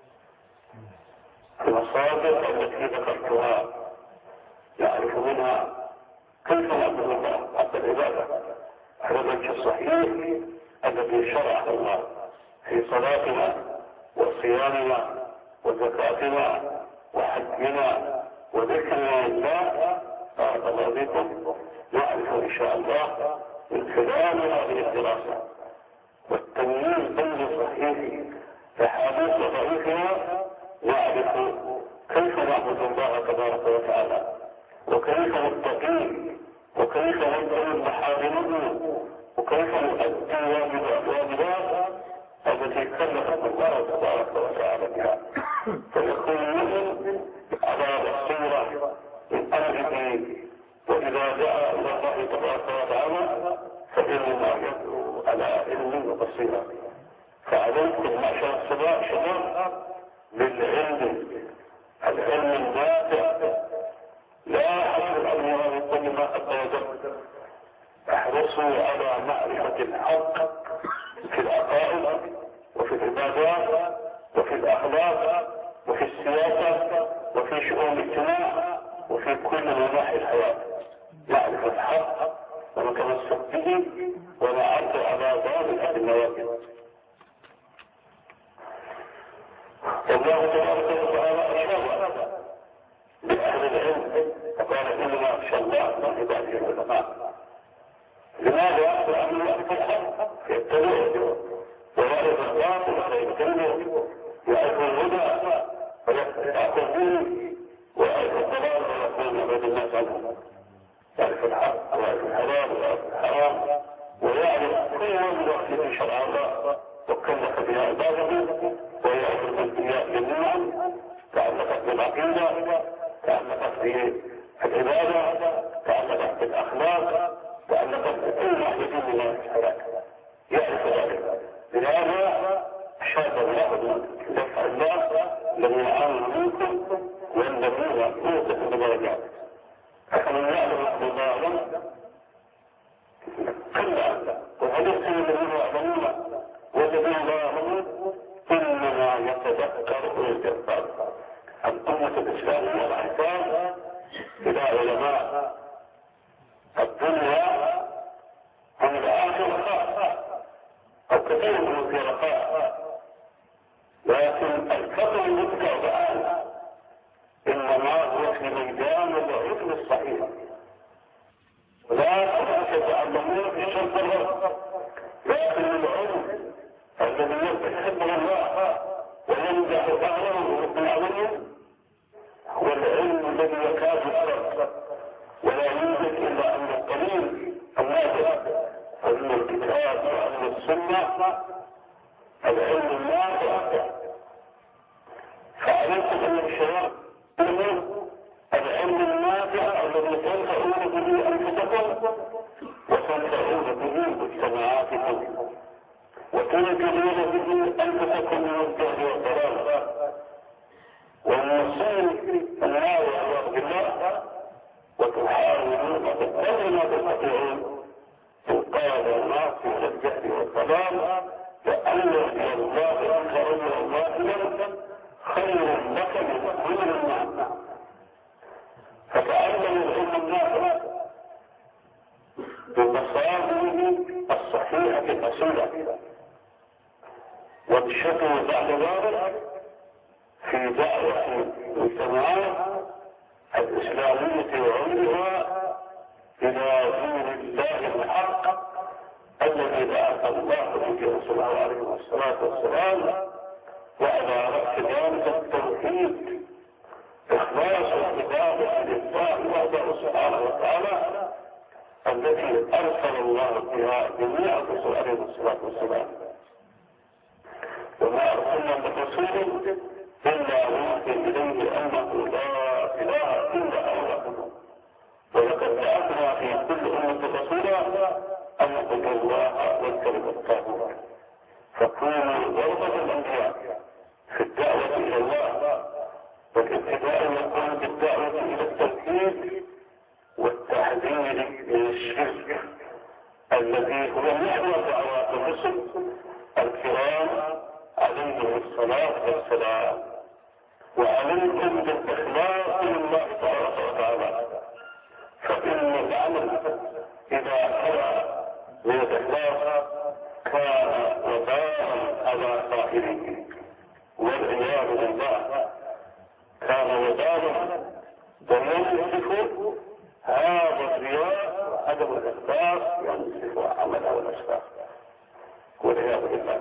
المصادر التي ذكرتها نعرف منها كيف نعبد الله حق العبادة على الوجه الصحيح الذي شرعه الله في صلاتنا وصيامنا وزكاتنا وحجنا وذكرنا لله. بارك الله بكم. نعرف ان شاء الله من خلال هذه الدراسه والتمييز بين صحيح احاديث وضعيفها نعرف كيف نعبد الله تبارك وتعالى، وكيف نتقيه، وكيف ندعو محارمه، وكيف نؤدي واجبات التي كلفنا الله تبارك وتعالى بها، فيكون المؤمن على بصيرة من امره إذا دعا إلى الله تبارك وتعالى فإنما يدعو على علم وبصيرة. فعليكم معشر الشباب شباب بالعلم، العلم النافع لا حصر أمرها من كل ما قد وجدت. احرصوا على معرفة الحق في العقائد وفي العبادات وفي الأخلاق وفي السياسة وفي شؤون الاجتماع وفي كل مناحي الحياة. معرفة الحق ونتمسك به ونعد على ذلك النواجذ. الله تبارك وتعالى أشار بأهل العلم فقال إنما يخشى الله من عباده العلماء. لماذا؟ لأنه يعرف الحق فيتبعه ويعرف الباطل فيجتنبه، يعرف الهدى فيأخذ به ويعرف الضلال فيكون يبعد الناس عنه. يعرف الحق ويعرف الحلال ويعرف الحرام ويعرف كل وجه في شرع الله وكلف بها عباده، ويعرف الانبياء جميعا تعلقت بالعقيده، تعلقت بالعباده، تعلقت بالاخلاق، تعلقت بكل ناحيه من الحياه. يعرف ذلك. لهذا شاب الله دفع الله الذين امنوا منكم والذين اوتوا الدرجات. فمن يعلم الله كلا وهدفت الذين يعلمون والذين لا يعلمون انما يتذكر اولي الالباب. الامه الاسلاميه تحتاج الى علماء الدنيا عن الاخره خاصه او كثير من في رخاء، لكن الفقر يذكر الان انما هو في ميدان العلم الصحيح. لا تتعلمون في شرط الرب، لكن العلم الذي يحبه الله ويمدح اهله ويثني عليهم هو العلم الذي يكاد يعرف ولا يوجد الا ان القليل النافع علم الكتاب وعلم السنه، العلم النافع. فعليكم ان الشباب العلم النافع الذي تنفعون به انفسكم وتنفعون به مجتمعاتكم وتنقذون به انفسكم من الجهل والضلال والمصير النار والعياذ بالله، وتحاولون بقدر ما تستطيعون انقاذ الناس من الجهل والضلال، لان الى الله انك الى الله خير لك من كل النعم. فتعلموا العلم النافع بمصادره الصحيحه الاصيله، وانشطوا بعد ذلك في دعوه المجتمعات الاسلاميه وعمرها الى دين الله الحق الذي بعث الله به رسوله عليه الصلاه والسلام، وعلى رأس ذلك التوحيد إخلاص العبادة لله وحده سبحانه وتعالى التي أرسل الله بها جميع الرسل عليه الصلاة والسلام. وما أرسلنا من رسول إلا نوحي إليه أنه لا إله إلا الله، ولقد بعثنا في كل أمة رسولا أن اعبدوا الله واجتنبوا الطاغوت. فكونوا ورثة الأنبياء في الدعوة إلى الله، والابتداء يكون بالدعوة إلى التوحيد والتحذير من الشرك الذي هو محور دعوات الرسل الكرام عليهم الصلاة والسلام. وعليكم بالإخلاص لله تبارك وتعالى، فإن العمل إذا خلا من الإخلاص كان وباء على صاحبه والعياذ بالله، كان وباء وينصف هذا الرياء وعدم الإخلاص ينصف عمله والأشخاص والعياذ بالله.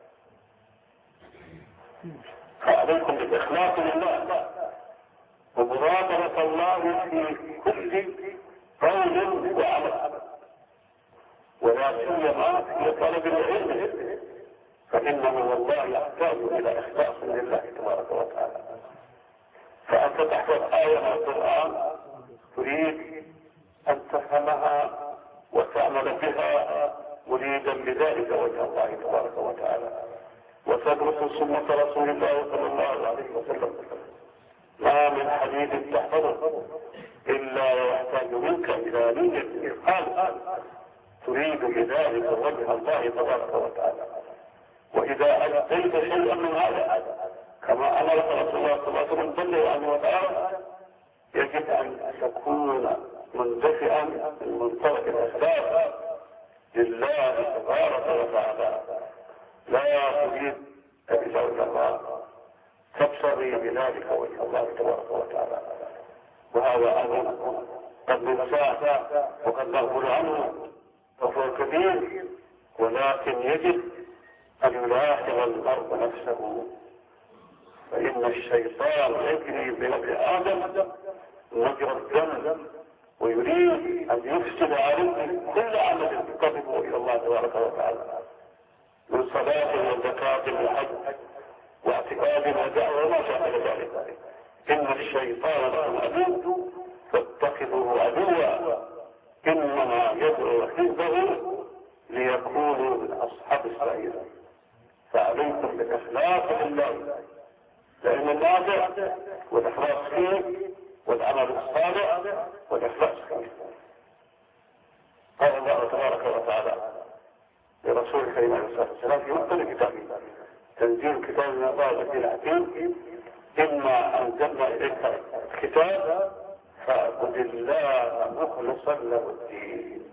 فعليكم بالإخلاص لله ومراقبة الله في كل قول وعمل، ولا سيما في طلب العلم، فإنه والله يحتاج إلى إخلاص لله تبارك وتعالى. فأنت تحفظ آية من القرآن تريد أن تفهمها وتعمل بها مريدا بذلك وجه الله تبارك وتعالى، وتدرس سنة رسول الله صلى الله عليه وسلم. ما من حديث تحفظه إلا ويحتاج منك إلى نية إخلاص تريد بذلك وجه الله تبارك وتعالى. وإذا أديت شيئا من هذا كما أمرك رسول الله صلى الله عليه وسلم جل وعلا، يجب أن تكون مندفعا من منطلق الإخلاص لله تبارك وتعالى، لا تريد إلا وجه الله، تبتغي بذلك وجه الله تبارك وتعالى. وهذا أمر قد ننساه وقد نغفل عنه وهو كبير، ولكن يجب أن يلاحظ المرء نفسه، فإن الشيطان يجري بابن آدم مجرى الدم، ويريد أن يفسد عليه كل عمل يقربه إلى الله تبارك وتعالى من صلاة وزكاة وحج واعتقاد ودعوة وما شابه ذلك. إن الشيطان لكم عدو فاتخذوه عدوا، إنما يدعو حزبه ليكونوا من أصحاب السعير. فعليكم بالإخلاص لله، لأن النافع والإخلاص فيه والعمل الصالح والإخلاص فيه. قال الله تبارك وتعالى لرسول الكريم عليه الصلاة والسلام في مقتل كتابه: تنزيل كتاب من الله الذي الحكيم، إنا أنزلنا إليك الكتاب فاعبد الله مخلصا له الدين.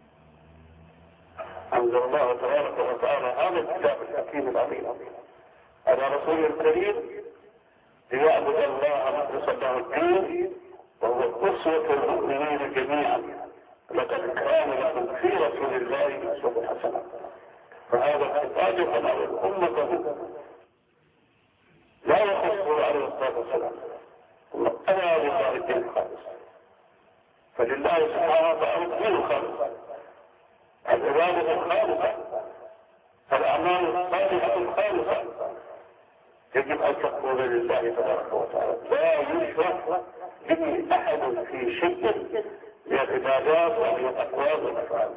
أنزل الله تبارك وتعالى هذا الكتاب الحكيم العظيم على رسول الكريم ليعبد الله مخلصا له الدين، وهو أسوة المؤمنين جميعا. لقد كان لكم في رسول الله أسوة حسنة. فهذا الكتاب يتناول أمته، لا يخصه عليه الصلاة والسلام، ألا لله الدين الخالص. فلله سبحانه وتعالى الدين الخالص، العبادة الخالصة، الأعمال الصالحة الخالصة يجب أن تكون لله تبارك وتعالى، لا يشرك به أحد في شيء من العبادات ومن الأقوال والأفعال.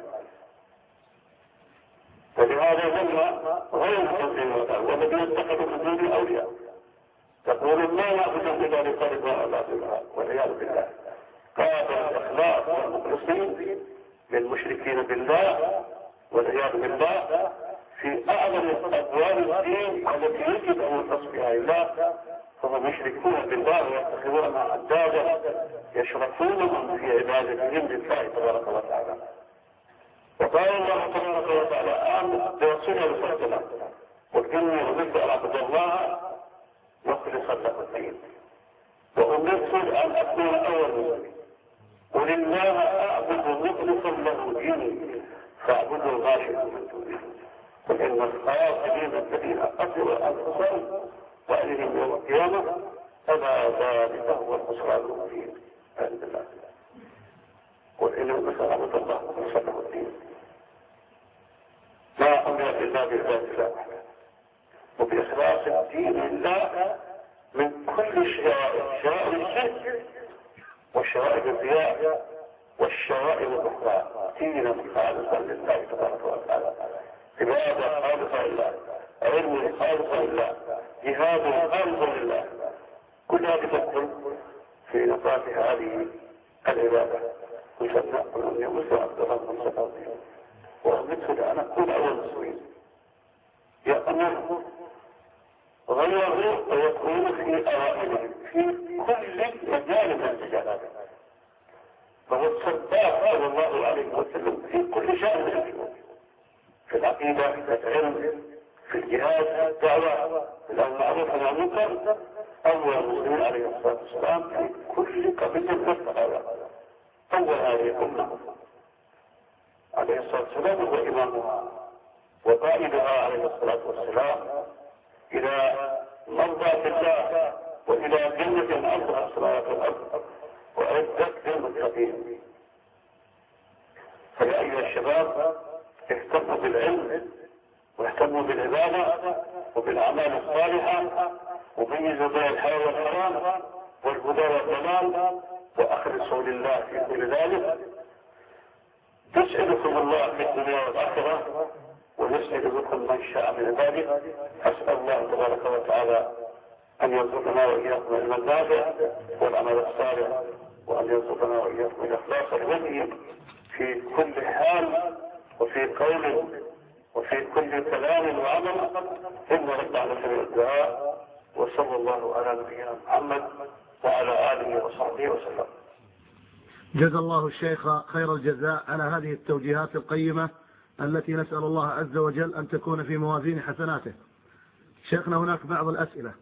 ولهذا ذم غير المسلمين والذين اتخذوا من دون الأولياء تقول ما نأخذ بذلك رضا الله بالله والعياذ بالله. قابل الإخلاص والمخلصين للمشركين بالله والعياذ بالله في أعظم أبواب الدين التي يجب أن يختص بها الله، فهم يشركون بالله ويتخذون أندادا يشركونهم في عبادتهم لله تبارك وتعالى. وقال الله تبارك وتعالى آمن برسوله صلى الله عليه وسلم: قل إني أمرت أن أعبد الله مخلصا له الدين، وأمرت أن أكون أول مسلم، قل الله أعبد مخلصا له ديني فاعبدوا ما شئتم من دونه، قل إن الخاسرين الذين قتلوا أنفسهم وأهلهم يوم القيامة ألا ذلك هو الخسران المبين عند الله. قل إني أمرت أن أعبد الله مخلصا له الدين، ما أمر إلا بعبادة الله وبإخلاص الدين لله من كل الشرائع، شرائع الشرك والشرائع الرياء والشرائع الأخرى، دينا خالصا لله تبارك وتعالى، عبادة خالصة لله، علم خالصا لله، جهاد خالصا لله. كل هذه تدخل في نطاق هذه العبادة. وسنة قل أني أمرت أن أعبد الله مخلصا له الدين وأمرت لأن أكون أول مسلمين. يأمر غيره ويكون في أوائله في كل مجال من المجالات، فهو السباق صلى الله عليه وسلم في كل شأن من الأمور، في العقيدة، في العلم، في الجهاد، في الدعوة، في الأمر المعروف والنهي عن المنكر. أول المسلمين عليه الصلاة والسلام في كل قضية من القضايا. أول هذه الأمة عليه الصلاة والسلام هو إمامها وقائدها عليه الصلاة والسلام إلى مرضاة الله وإلى جنة أرضها السماوات والأرض وأعدت للمتقين. فيا أيها الشباب اهتموا بالعلم واهتموا بالعبادة وبالأعمال الصالحة، وميزوا بين الحلال والحرام والهدى والضلال، وأخلصوا لله في كل ذلك يسعدكم الله في الدنيا والآخرة ويسعد بكم من شاء من عباده. أسأل الله تبارك وتعالى أن يرزقنا وإياكم العلم النافع والعمل الصالح، وأن يرزقنا وإياكم الإخلاص لوجهه في كل حال وفي قول وفي كل كلام وعمل، إن ربنا سميع الدعاء. وصلى الله على نبينا محمد وعلى آله وصحبه وسلم. جزا الله الشيخ خير الجزاء على هذه التوجيهات القيمة التي نسأل الله عز وجل أن تكون في موازين حسناته. شيخنا هناك بعض الأسئلة.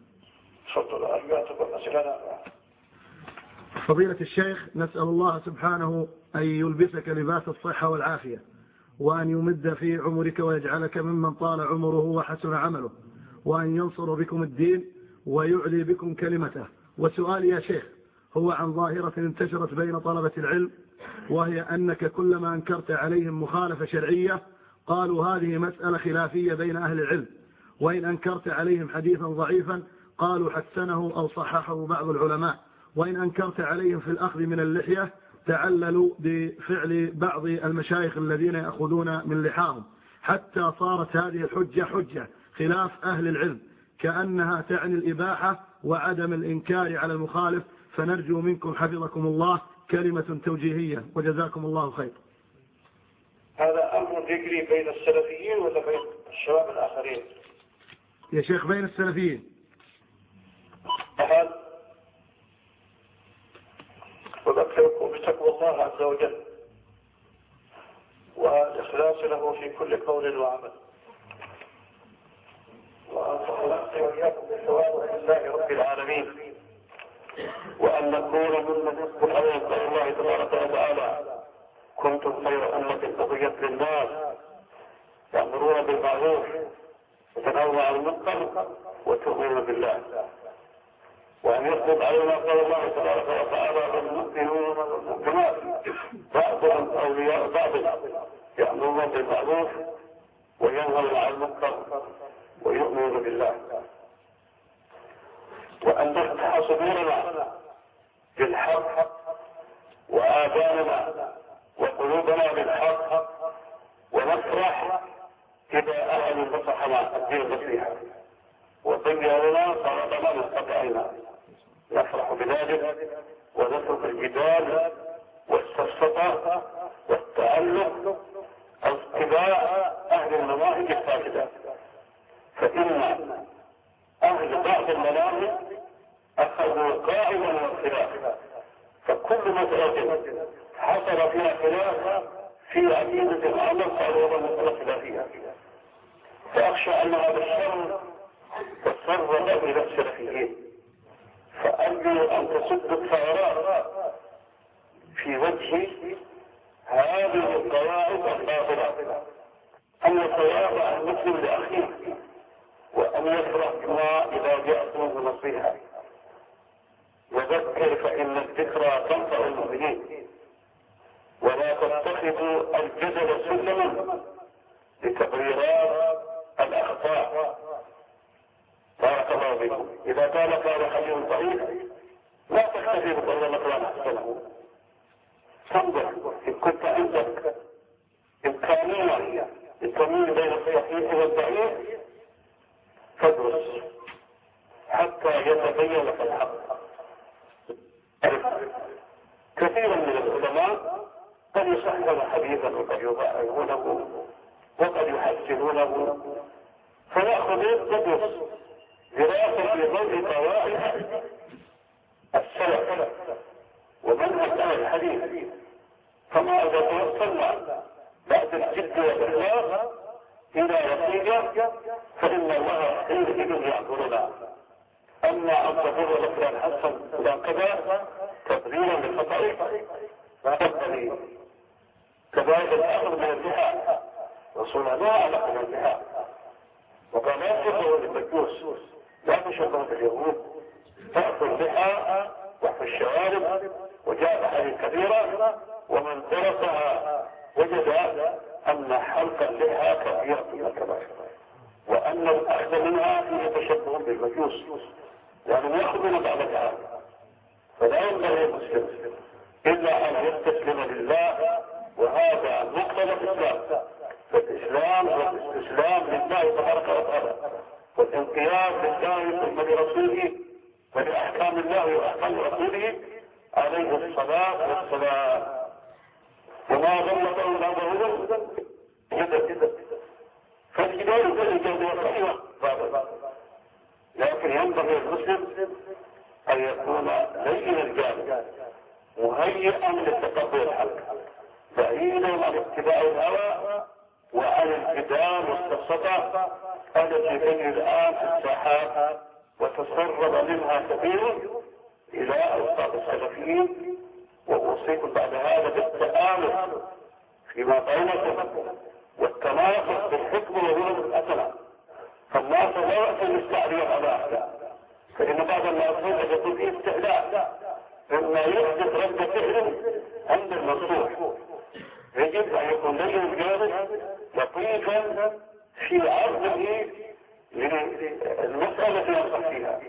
فضيلة الشيخ، نسأل الله سبحانه أن يلبسك لباس الصحة والعافية، وأن يمد في عمرك ويجعلك ممن طال عمره وحسن عمله، وأن ينصر بكم الدين ويعلي بكم كلمته. وسؤالي يا شيخ هو عن ظاهرة انتشرت بين طلبة العلم، وهي أنك كلما أنكرت عليهم مخالفة شرعية قالوا هذه مسألة خلافية بين أهل العلم، وإن أنكرت عليهم حديثا ضعيفا قالوا حسنه أو صححه بعض العلماء، وإن أنكرت عليهم في الأخذ من اللحية تعللوا بفعل بعض المشايخ الذين يأخذون من لحاهم، حتى صارت هذه الحجة حجة خلاف أهل العلم، كأنها تعني الإباحة وعدم الإنكار على المخالف. فنرجو منكم حفظكم الله كلمة توجيهية، وجزاكم الله خير. هذا أمر يجري بين السلفيين ولا بين الشباب الآخرين؟ يا شيخ بين السلفيين. أهل وذكركم بتقوى الله عز وجل والإخلاص له في كل قول وعمل، وأنصح نفسي وإياكم بالثواب لله رب العالمين، وأن نكون ممن يذكر عليه قول الله تبارك وتعالى: كنتم خير أمة أخرجت للناس تأمرون بالمعروف وتنهون عن المنكر وتؤمنون بالله. وأن يطلب علينا قول الله تبارك وتعالى: المؤمنون والمؤمنات بعضهم أولياء بعض يأمرون بالمعروف وينهون عن المنكر ويؤمنون بالله. وأن نفتح صدورنا بالحق وآذاننا وقلوبنا بالحق، ونفرح إذا أهل نصحنا الدين النصيحة وضيعنا صراطنا من خطأنا، نفرح بذلك ونترك الجدال والسفسطة والتعلق أو اتباع أهل المناهج الفاسدة، فإن أهل بعض المناهج أخذوا قائما والخلاف، فكل مسألة حصل فيها خلاف في عقيدة الأمر فهو مسألة خلافية. فأخشى أن هذا الشر تسرب إلى السلفيين، فأرجو أن تسد الثغرات في وجه هذه القواعد الباطلة، أن يتواضع المسلم لأخيه، وأن يفرح بما إذا جاءتم بنصيحة، وذكر فإن الذكرى تنفع المؤمنين، ولا تتخذوا الجدل سلما لتبريرات الأخطاء. بارك الله بكم. إذا كان كان حديث ضعيف لا تكتفي بقول مثلا أحسنه، تنظر إن كنت عندك إمكانية للتمييز بين الصحيح والضعيف فادرس حتى يتبين لك الحق. كثيرا من العلماء قد يصححون حديثا وقد يضاعفونه وقد يحسنونه، فنأخذ تدرس دراسة في ضوء قواعد السلف ومنهج أهل الحديث. فما إذا توصلنا بعد الجد والإخلاص إلى نتيجة فإن الله حينئذ يأمرنا. أما أن تقول لفلان حسن فلان كذا تبريرا للخطأ فهذا كذلك الأمر من الانتهاء، رسولنا لا علاقة من الانتهاء، وقال لا تشبهوا للمجوس، لا تشبهوا باليهود، تأكل اللحى وفي الشوارب. وجاء حديث كثيرة ومن درسها وجد أن حلق اللحى كثيرة من الكبائر، وأن الأخذ منها فيه تشبه بالمجوس، يعني يأخذ من بعض الحال. فلا ينبغي المسلم إلا أن يستسلم لله، وهذا والاستسلام لله تبارك وتعالى والانقياد لله ثم لرسوله ولأحكام الله وأحكام رسوله عليه الصلاة والسلام. وما ظلت إلا ظهور جدا فالجدال في الجدال خير، لكن ينبغي المسلم أن يكون لين الجانب مهيئا لتقبل الحق بعيدا عن اتباع الهوى وعن الجدال والسفسطة التي تجري الآن في الساحات وتسرب منها كثير إلى أوساط السلفيين. وأوصيكم بعد هذا بالتآمل فيما بينكم والتناقض بالحكم وغير الأسنة، فالناس لا يأتي التعبير على أحد، فإن بعض الناس يكون فيه استهلاك مما يحدث رد فعل عند المنصوح. يجب أن يكون لديه الجانب لطيفا في عرضه للمسألة التي ينصح فيها،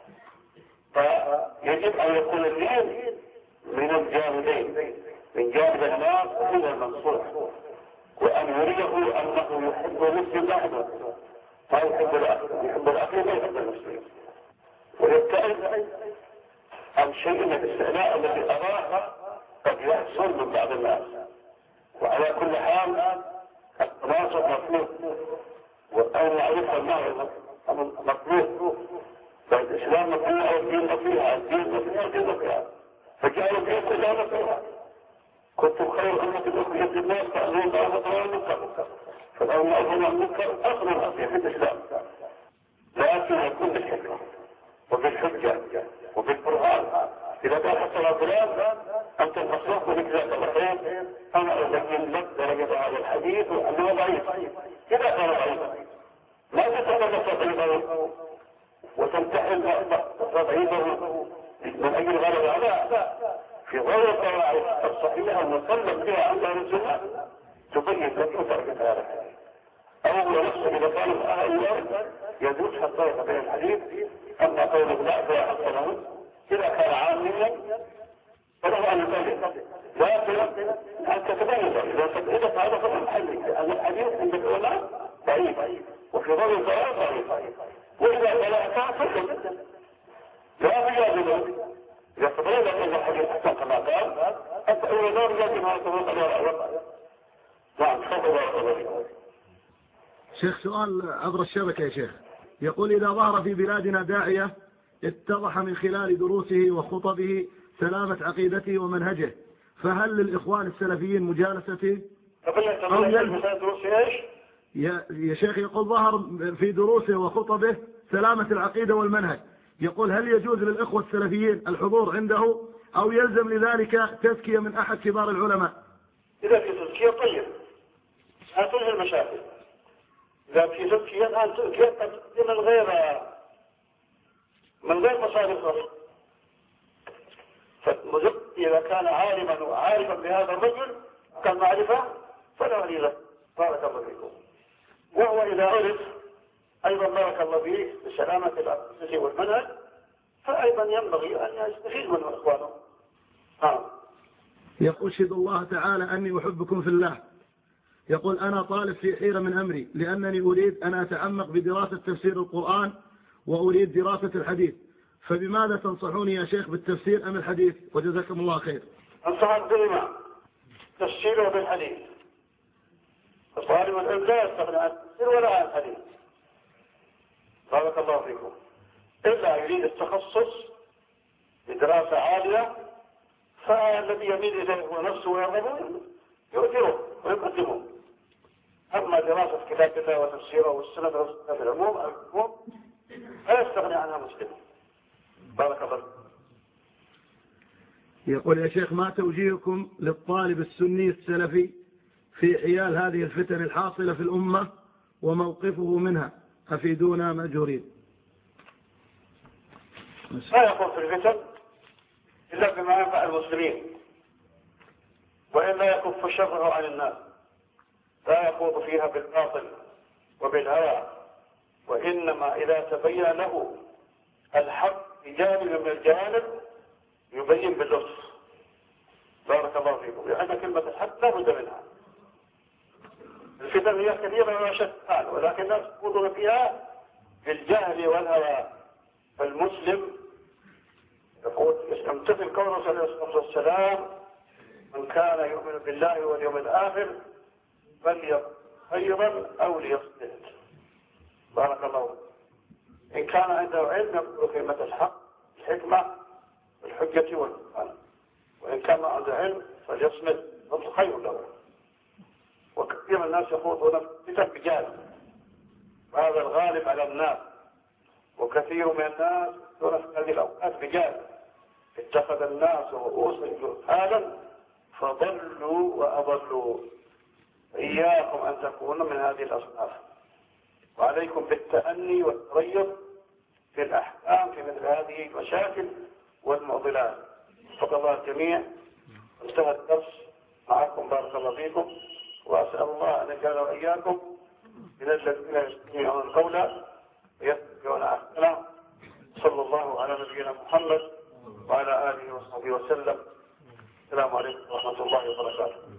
فيجب أن يكون الدين من الجانبين، من جانب الناس ومن المنصوح، وأن يريه أنه يحب المسلم وحده ما يحب الأخ، يحب الأخ ما يحب المسلم، ويبتعد عن شيء من الاستعلاء الذي أراه قد يحصل من بعض الناس. وعلى كل حال التناصر مطلوب وأن نعرف المعرفة مطلوب، فالإسلام مطلوب والدين مطلوب، الدين مطلوب والدين مطلوب، فجعلوا فيه كلها مطلوبة. كنتم خير أمة أخرجت للناس تأمرون بالمعروف وتنهون عن المنكر، فالأمر أمر المنكر أصل في الإسلام، لكن يكون بالحكمة وبالحجة وبالقرآن. إذا كان حصل فلان أنت المصلح ولك ذات الخير، أنا أبين لك درجة هذا الحديث وأنه ضعيف. إذا كان ضعيفا لا تتكلم تضعيفه وتمتحن تضعيفه من أجل غلبة على في غير القواعد الصحيحة المسلم بها عند الرسول تبين لك درجة هذا الحديث. أول نفسه إذا كان أهل يجوز حتى يتبين الحديث. أما قوله لا فيحصله إذا كان عاملا فله أن يبين، لكن أن تتبين إذا تبين هذا فهو المحلي، لأن الحديث عند العلماء ضعيف وفي غير القواعد ضعيف، وإذا لا تعصر لا يجوز. إذا تبين أن الحديث حسن كما قال أنت أول دور يجب أن تكون على نعم. تفضل. شيخ سؤال عبر الشبكة يا شيخ، يقول إذا ظهر في بلادنا داعية اتضح من خلال دروسه وخطبه سلامة عقيدته ومنهجه، فهل للإخوان السلفيين مجالسته؟ أو يا يا شيخ يقول ظهر في دروسه وخطبه سلامة العقيدة والمنهج، يقول هل يجوز للإخوة السلفيين الحضور عنده أو يلزم لذلك تزكية من أحد كبار العلماء؟ إذا في تزكية طيب هتنهي المشاكل، إذا في تزكية الآن تزكية من غير من غير مصاريف رفض. فالمزكي إذا كان عالما وعارفا بهذا الرجل كان معرفة فلا ولي له، بارك الله فيكم. وهو إذا عرف أيضا بارك الله فيه بسلامة العقيدة والمنهج فأيضا ينبغي أن يستفيد من إخوانه. نعم. يقول أشهد الله تعالى أني أحبكم في الله. يقول أنا طالب في حيرة من أمري لأنني أريد أن أتعمق بدراسة تفسير القرآن وأريد دراسة الحديث، فبماذا تنصحوني يا شيخ بالتفسير أم الحديث؟ وجزاكم الله خير. أنصحك بالإمام تفسيره بالحديث، فطالب العلم لا يستغني عن التفسير ولا عن الحديث، بارك الله فيكم، إلا يريد التخصص بدراسة عالية فالذي يميل إليه هو نفسه ويرغبه يؤثره ويقدمه. أما دراسة كتاب الله وتفسيره والسنة والسنة في العموم العموم لا يستغني عنها مسلم. بارك الله. يقول يا شيخ ما توجيهكم للطالب السني السلفي في حيال هذه الفتن الحاصلة في الأمة وموقفه منها؟ أفيدونا مأجورين. لا يقوم في الفتن إلا بما ينفع المسلمين، وإلا يكف شره عن الناس، لا يخوض فيها بالباطل وبالهوى، وإنما إذا تبين له الحق بجانب من الجانب يبين باللطف. بارك الله فيكم، لأن كلمة الحق لا بد منها، الفتن هي كثيرة وشتان، ولكن الناس يخوضون فيها بالجهل والهوى. فالمسلم يقول يمتثل قوله صلى الله عليه وسلم: من كان يؤمن بالله واليوم الآخر فليقل خيرا أو ليصمت. بارك الله. إن كان عنده علم يقول كلمة الحق الحكمة والحجة والبرهان، وإن كان ما عنده علم فليصمت، فهو خير له. وكثير من الناس يخوضون فتن بجهل، وهذا الغالب على الناس. وكثير من الناس يخوضون في هذه الأوقات بجهل، اتخذ الناس رؤوسا جهالا فضلوا وأضلوا. إياكم أن تكونوا من هذه الأصناف، وعليكم بالتأني والتريث في الأحكام في مثل هذه المشاكل والمعضلات. وفق الله الجميع. انتهى الدرس معكم، بارك الله فيكم، وأسأل الله أن يجعل وإياكم من الذين يستمعون القول ويتبعون أحسنه. صلى الله على نبينا محمد وعلى آله وصحبه وسلم. السلام عليكم ورحمة الله وبركاته.